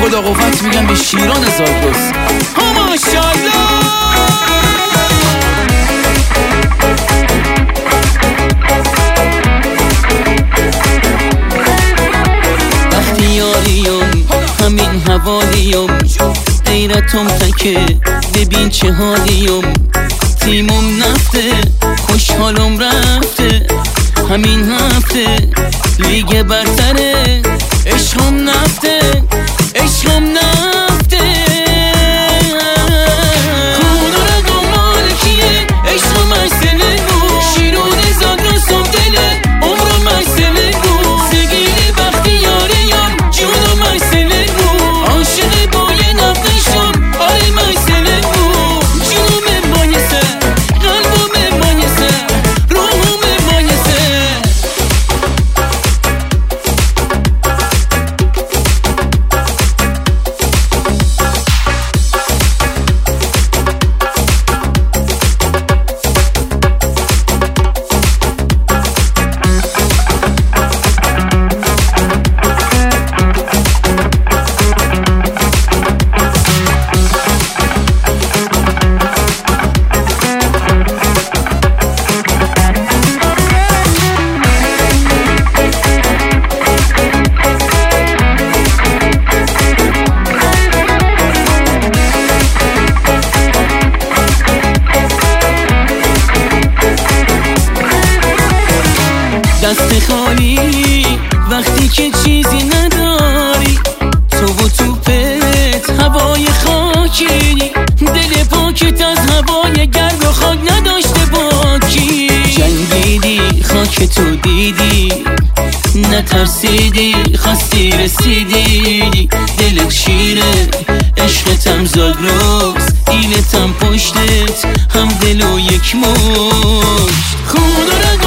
خدا قوت میگم به شیران زاگرس. ماشاءالله. وقتی یاریم همین حوالیم، غیرتم تکه ببین چه حالیم. تیمم نفته خوشحالم رفته، همین هفته لیگ برتره. عشقم نفته عشقم نفته، خونه را دنبال کیه؟ عشقم مرسله بود، شیرون زاگرسم دله عمرم مرسله بود. سگیر وقتی یاریم جونم مرسله بود، عاشق با یه نفشم آره مرسله بود. جونم مایسه قلبم مایسه روحم مایسه. دست خالی وقتی که چیزی نداری، تو و توپت هوای خاکی، دل پاکت از هوای گرد و خاک نداشته باکی. جنگیدی خاک تو دیدی نترسیدی، خواستی رسیدی. دلت شیره عشقتم زاگرس، ایلتم پشتت هم دل و یک مشت. خونه را